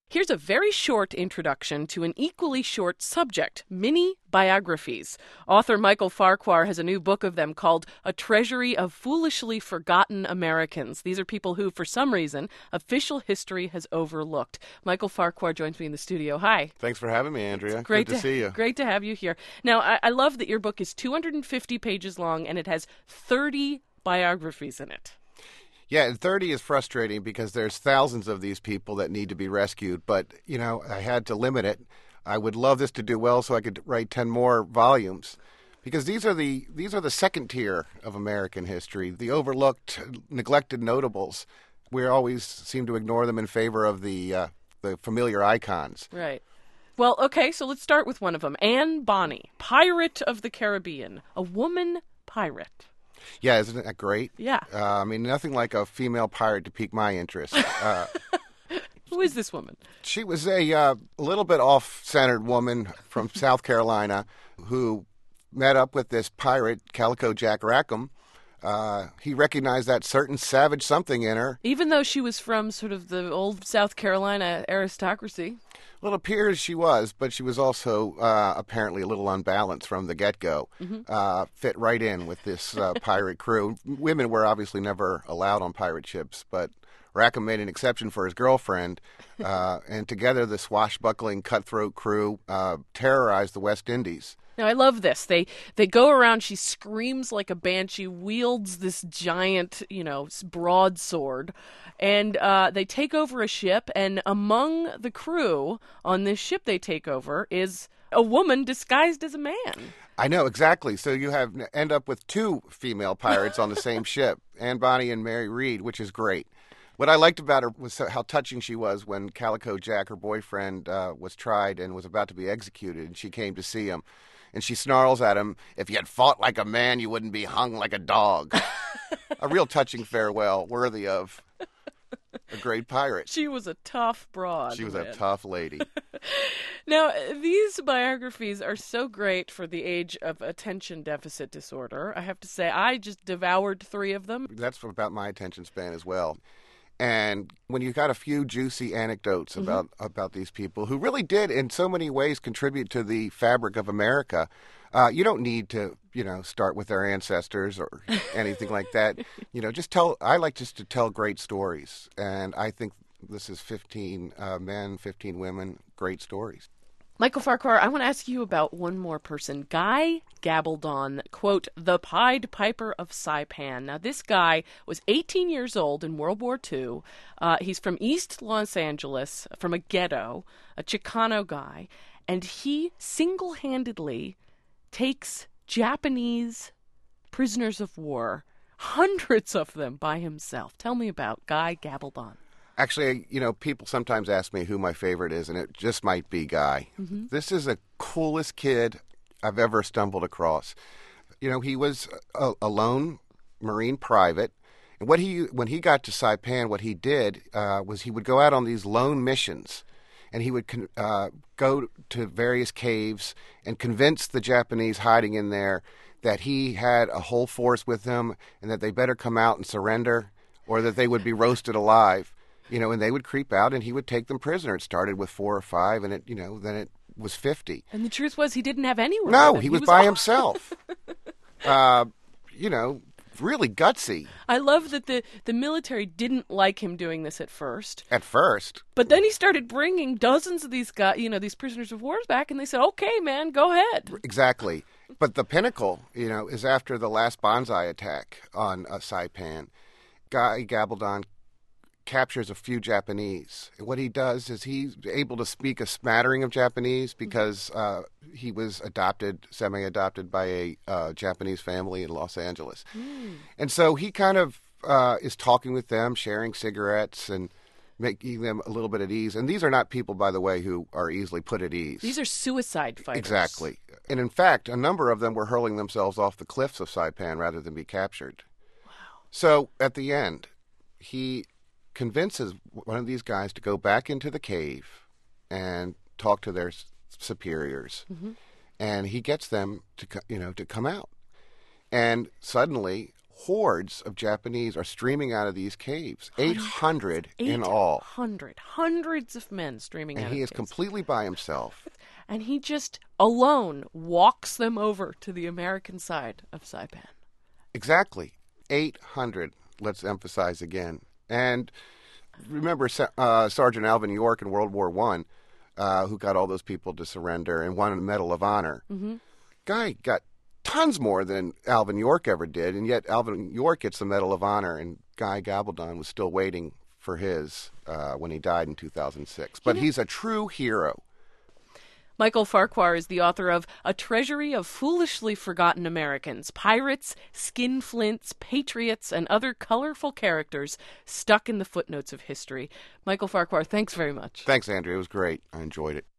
Here's a very short introduction to an equally short subject, mini biographies. Author Michael Farquhar has a new book of them called A Treasury of Foolishly Forgotten Americans. These are people who, for some reason, official history has overlooked. Michael Farquhar joins me in the studio. Hi. Thanks for having me, Andrea. Great Good to see you. Great to have you here. Now, I love that your book is 250 pages long and it has 30 biographies in it. Yeah, and 30 is frustrating because there's thousands of these people that need to be rescued. But, I had to limit it. I would love this to do well so I could write 10 more volumes. Because these are the second tier of American history, the overlooked, neglected notables. We always seem to ignore them in favor of the familiar icons. Right. Well, okay, so let's start with one of them. Anne Bonny, Pirate of the Caribbean, a woman pirate. Yeah, isn't that great? Yeah. Nothing like a female pirate to pique my interest. Who is this woman? She was a little bit off-centered woman from South Carolina who met up with this pirate, Calico Jack Rackham. He recognized that certain savage something in her. Even though she was from sort of the old South Carolina aristocracy. Well, it appears she was, but she was also apparently a little unbalanced from the get-go. Fit right in with this pirate crew. Women were obviously never allowed on pirate ships, but Rackham made an exception for his girlfriend, and together the swashbuckling cutthroat crew terrorized the West Indies. Now, I love this. They go around, she screams like a banshee, wields this giant, broadsword, and they take over a ship, and among the crew on this ship they take over is a woman disguised as a man. I know, exactly. So you end up with two female pirates on the same ship, Anne Bonny and Mary Read, which is great. What I liked about her was how touching she was when Calico Jack, her boyfriend, was tried and was about to be executed, and she came to see him. And she snarls at him, "If you had fought like a man, you wouldn't be hung like a dog." A real touching farewell, worthy of a great pirate. She was a tough broad. She was a tough lady. Now, these biographies are so great for the age of attention deficit disorder. I have to say, I just devoured 3 of them. That's about my attention span as well. And when you got a few juicy anecdotes about these people who really did in so many ways contribute to the fabric of America, you don't need to, start with their ancestors or anything like that. I like just to tell great stories. And I think this is 15 men, 15 women, great stories. Michael Farquhar, I want to ask you about one more person, Guy Gabaldon, quote, the Pied Piper of Saipan. Now, this guy was 18 years old in World War II. He's from East Los Angeles, from a ghetto, a Chicano guy, and he single-handedly takes Japanese prisoners of war, hundreds of them by himself. Tell me about Guy Gabaldon. Actually, people sometimes ask me who my favorite is, and it just might be Guy. This is the coolest kid I've ever stumbled across. He was a lone Marine private, and when he got to Saipan, what he did was he would go out on these lone missions, and he would go to various caves and convince the Japanese hiding in there that he had a whole force with him and that they better come out and surrender or that they would be roasted alive. And they would creep out, and he would take them prisoner. It started with 4 or 5, and then it was 50. And the truth was, he didn't have anyone. No, he was by himself. Really gutsy. I love that the military didn't like him doing this at first. But then he started bringing dozens of these guys, these prisoners of war back, and they said, "Okay, man, go ahead." Exactly. But the pinnacle, is after the last Banzai attack on Saipan. Guy Gabaldon captures a few Japanese. And what he does is he's able to speak a smattering of Japanese because he was semi-adopted by a Japanese family in Los Angeles. And so he kind of is talking with them, sharing cigarettes and making them a little bit at ease. And these are not people, by the way, who are easily put at ease. These are suicide fighters. Exactly. And in fact, a number of them were hurling themselves off the cliffs of Saipan rather than be captured. Wow. So at the end, he convinces one of these guys to go back into the cave and talk to their superiors, and he gets them to come out. And suddenly, hordes of Japanese are streaming out of these caves. 800 in all. 800. Hundreds of men streaming out And of he is caves. completely by himself. And he just alone walks them over to the American side of Saipan. Exactly. 800, let's emphasize again. And remember Sergeant Alvin York in World War I, who got all those people to surrender and won a Medal of Honor. Mm-hmm. Guy got tons more than Alvin York ever did, and yet Alvin York gets the Medal of Honor, and Guy Gabaldon was still waiting for his when he died in 2006. But he's a true hero. Michael Farquhar is the author of A Treasury of Foolishly Forgotten Americans, Pirates, Skinflints, Patriots, and Other Colorful Characters Stuck in the Footnotes of History. Michael Farquhar, thanks very much. Thanks, Andrea. It was great. I enjoyed it.